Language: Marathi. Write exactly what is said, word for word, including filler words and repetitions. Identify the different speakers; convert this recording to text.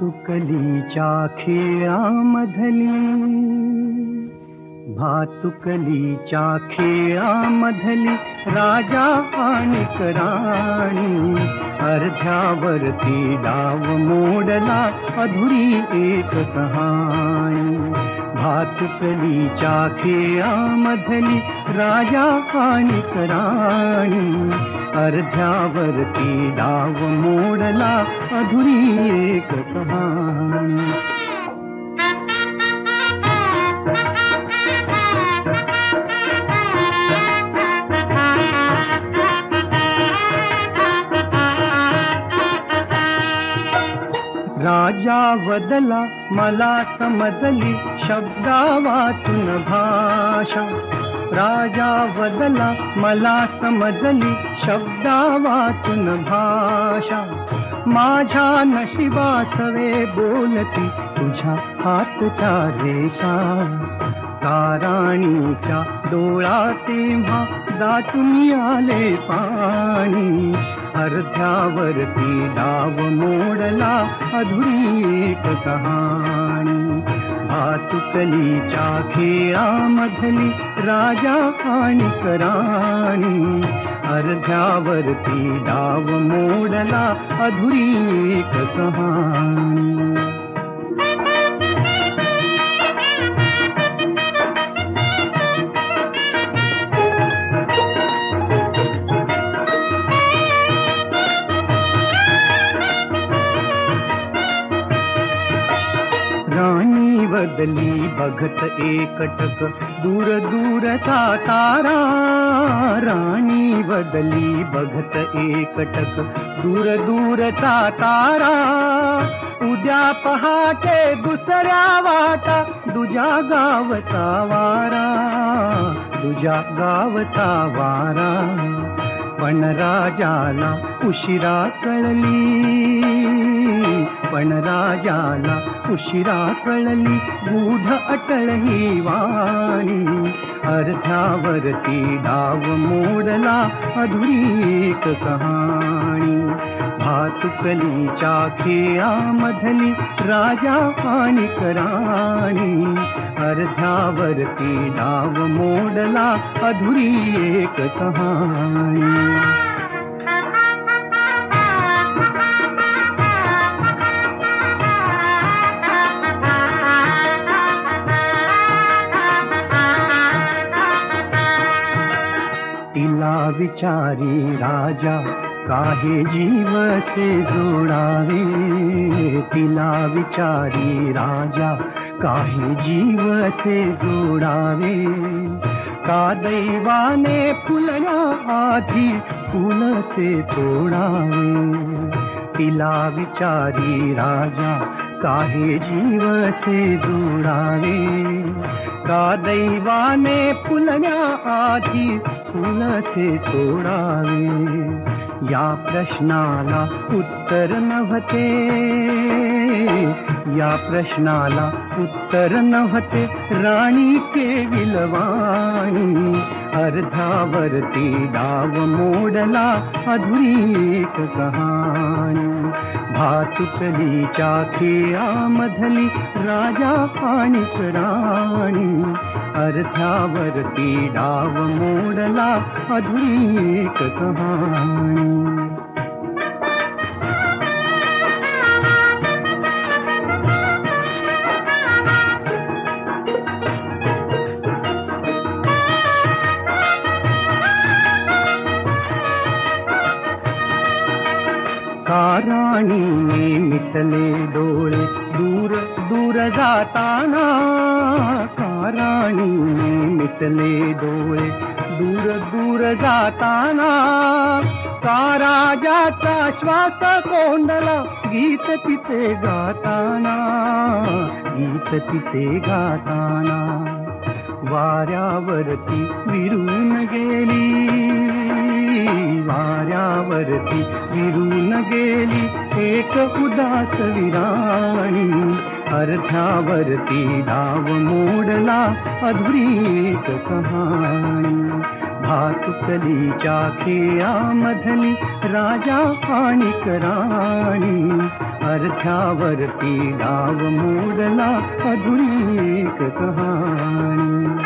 Speaker 1: भातुकलीच्या खेळामधली भातुकलीच्या खेळामधली राजा आणि राणी अर्ध्यावरती डाव मोडला अधुरी एक कहाणी भातुकलीच्या खेळामधली राजा आणि राणी अर्ध्यावरती डाव मोडला अधुरी एक कहाणी राजा वदला मला समजली शब्दा वाचून भाषा राजा वदला मला समजली शब्दा वाचून भाषा माझ्या नशिबासवे बोलती तुझ्या हातच्या रेषा ताराणीच्या डोळा तेव्हा दाटून आले पाणी अर्ध्यावरती डाव मोडला अधुरी एक कहाणी भातुकलीच्या खेळामधली राजा आणि राणी अर्ध्यावरती डाव मोडला अधुरी एक कहाणी राणी बदली बघत एकटक दूर दूरचा तारा राणी बदली बघत एकटक दूर दूरचा तारा उद्या पहाटे दुसऱ्या वाटा दुजा गावचा वारा दुजा गावचा वारा पण राजाला उशिरा कळली पण राजाला उशिरा कळली गूढ अटळ ही वाणी अर्ध्यावरती डाव मोडला अधुरी एक कहाणी भातुकलीच्या खेळामधली राजा आणि राणी अर्ध्यावरती डाव मोडला अधुरी एक कहाणी तिला विचारी राजा काहे जीव से जोडावे तिला विचारी राजा काहे जीव से जोडावे का दैवाने फुलना आधी फूल से तोडावे तिला विचारी राजा काहे जीव से जोडावे का दैवाने फुलना आधी फूल से तोडावे या प्रश्नाला उत्तर नव्हते या प्रश्नाला उत्तर नव्हते राणी केविलवाणी अर्ध्यावरती डाव मोडला अधुरी एक कहाणी भातुकलीच्या खेळामधली राजा आणि राणी अर्ध्यावरती डाव मोडला अधुरी एक कहाणी राणीने मिटले डोळे दूर दूर जाताना राणीने मिटले डोळे दूर दूर जाताना का राजाचा श्वास कोंडला गीत तिचे गाताना गीत तिचे गाताना वाऱ्यावरती विरून गेली वाऱ्यावरती विरून गेली एक उदास विराणी अर्ध्यावरती डाव मोडला अधुरी एक कहाणी भातुकलीच्या खेळामधली राजा आणि राणी, अर्ध्यावरती डाव मोडला अधुरी एक कहाणी.